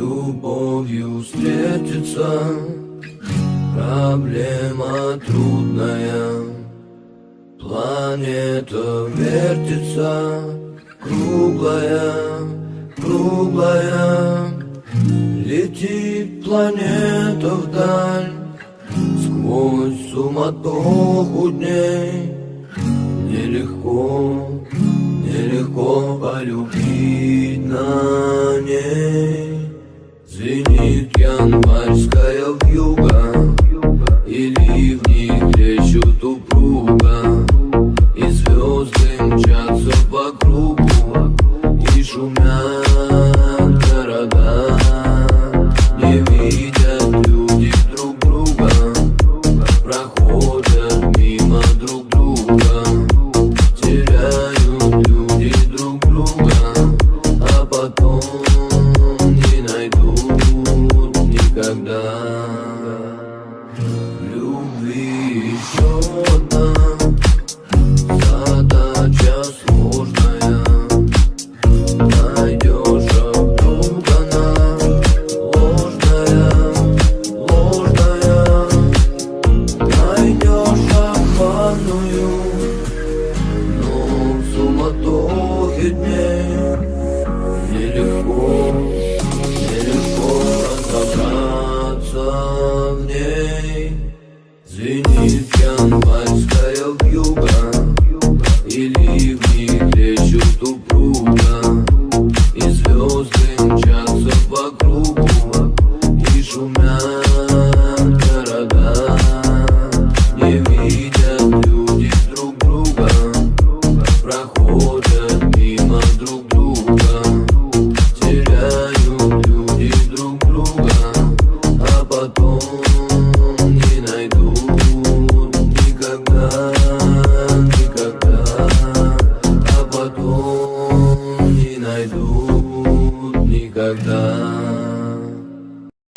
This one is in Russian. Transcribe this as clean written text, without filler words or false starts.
любовью встретиться. Проблема трудная, планета вертится, круглая, круглая. Летит планета вдаль, сквозь суматоху дней. Нелегко, нелегко полюбить на ней. Звенит январская вьюга, и ливни трещут упруго, и звезды мчатся по кругу, и шумят города. Не видят люди друг друга, проходят мимо друг друга. Теряют люди друг друга, а потом не найдут никогда. В любви еще одна задача сложная. Найдешь, а вдруг она ложная, ложная. Найдешь обманную, но в суматохе дней нелегко, нелегко разобраться в ней. Звенит январская вьюга, и ливни трещут упруго, и звезды мчатся по кругу, и шумят города. Не видят люди друг друга, проходят мимо друг друга. Теряют люди друг друга, а потом не найдут никогда, никогда. А потом не найдут никогда.